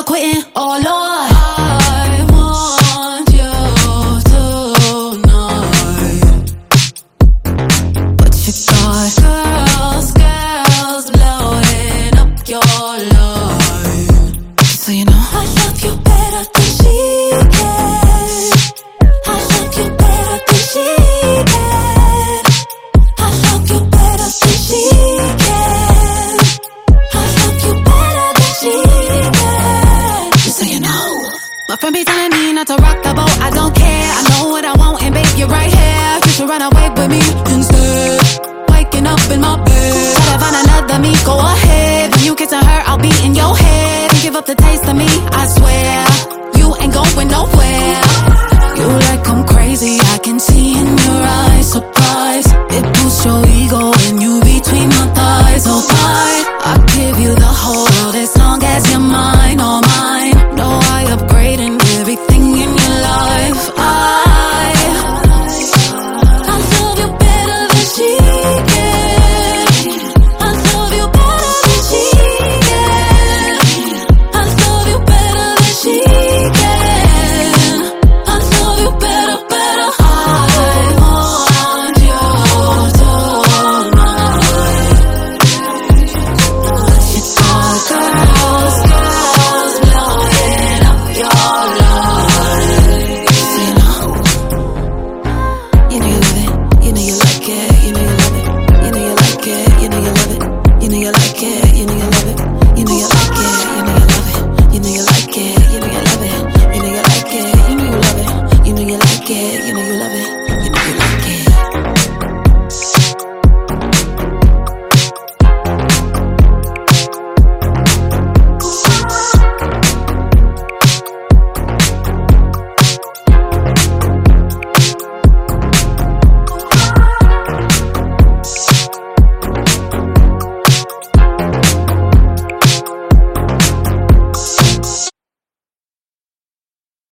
for quitting. Oh Lord, I want you tonight, but you got girls blowing up your line. So you know I love you better than she can. I love you better than she can. I love you better than she can. I love you better than she can. Just so you know. My friend be telling me not to rock the boat. I don't care. I know what I want, and babe, you're right here. You should run away with me instead. Waking up in my bed, try to find another me. Go ahead. When you kissing her, I'll be in your head.